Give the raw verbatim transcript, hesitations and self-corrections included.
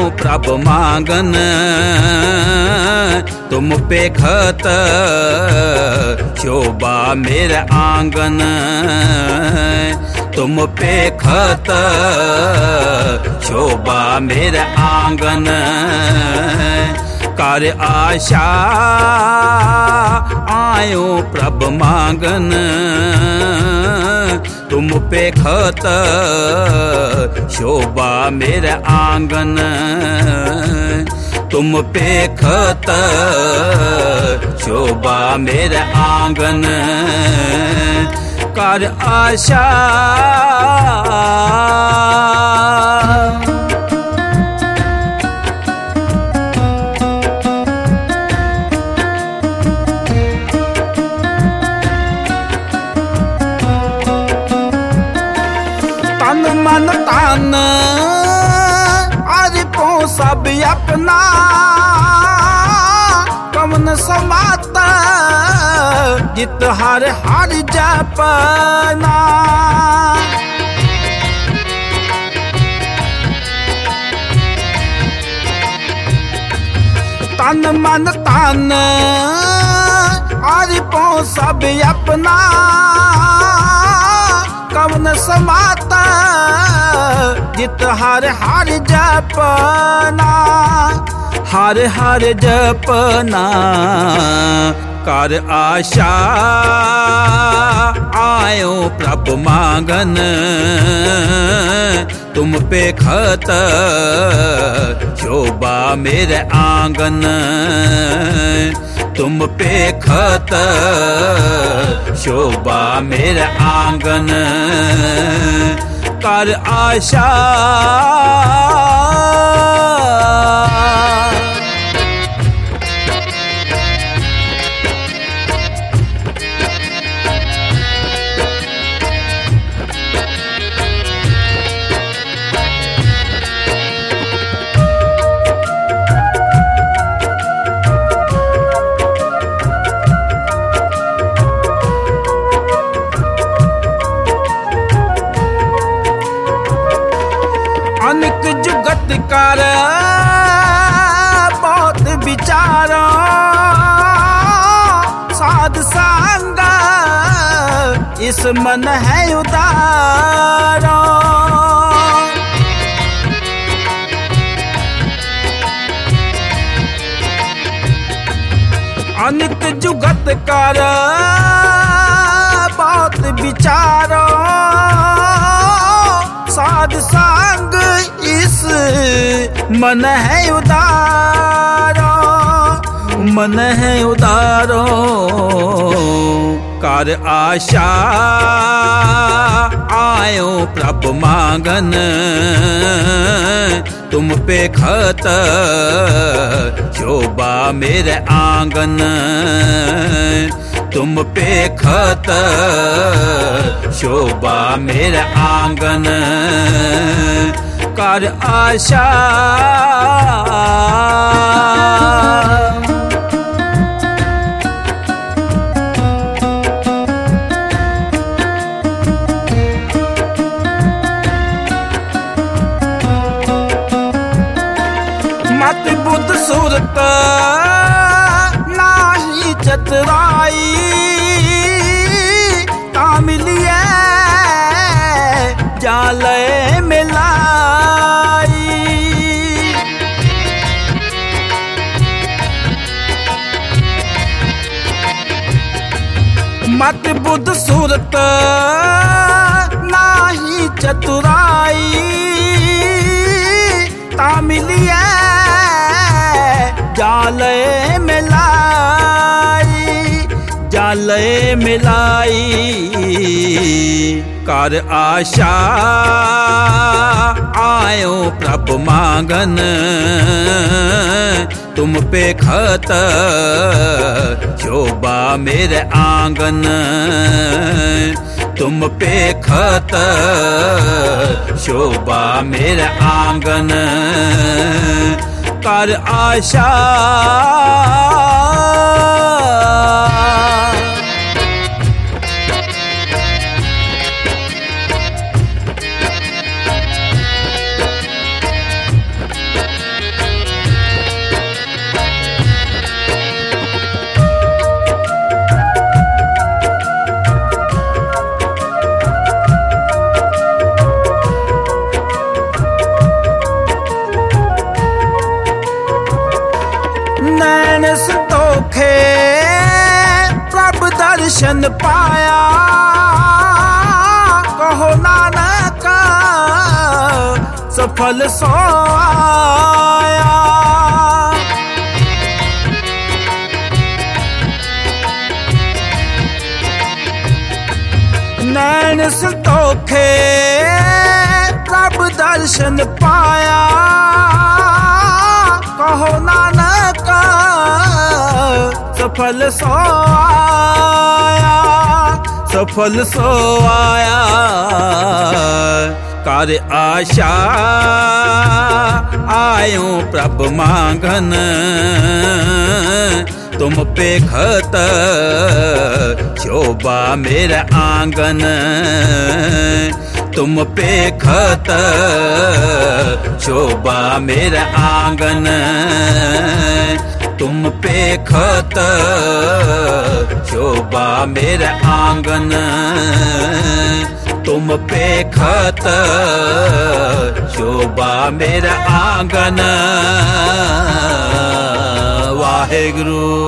प्रभ मांगन, तुम पे खत शोभा मेरे आंगन। तुम पे खत शोभा मेरे आंगन। कर आशा आयो प्रभ मांगन, तुम पे खत शोभा मेरे आंगन। तुम पे खत शोभा मेरे आंगन। कर आशा तन मन तन अरिपो सब अपना, कवन समात जित हर हर जपना। तन मन तन अरिपो सब अपना, कवन समाता जित हर हर जपना। हर हर जपना कर आशा आयो प्रभ मांगन, तुम पे खत शोभा मेरे आंगन। तुम पे खत शोभा मेरे आंगन। कर आशा अनेक जुगत कर बहुत विचारा, साध संग इस मन है उदारा। अनेक जुगत कर बहुत विचारा, साध संग इस मन है उदारो। मन है उदारो कर आशा आयो प्रभ मांगन, तुम पे खत शोभा मेरे आंगन। तुम पे खत शोभा मेरे आंगन। कर आशा मत बुद्ध सुरत नाही चतुराई, मिलिए जाले मिलाई। मत बुद्ध सुरत नाही चतुराई, तामिलिए जाले मिलाई। जाले मिलाई कर आशा आयो प्रभ मांगन, तुम पे खत शोभा मेरे आंगन। तुम पे खत शोभा मेरे आंगन। कर आशा दर्शन पाया, कहो नानक सफल सो आया। नैन संतोखे प्रभु दर्शन पाया, कहो नानक सफल सो आया, सफल सो आया। कर आशा आयो प्रभु मांगन, तुम पे खत शोभा मेरा आंगन, तुम पे खत शोभा मेरा आंगन, तुम पे खत शोभा मेरा आंगन, तुम पे खत शोभा मेरा आंगन। वाहे गुरु।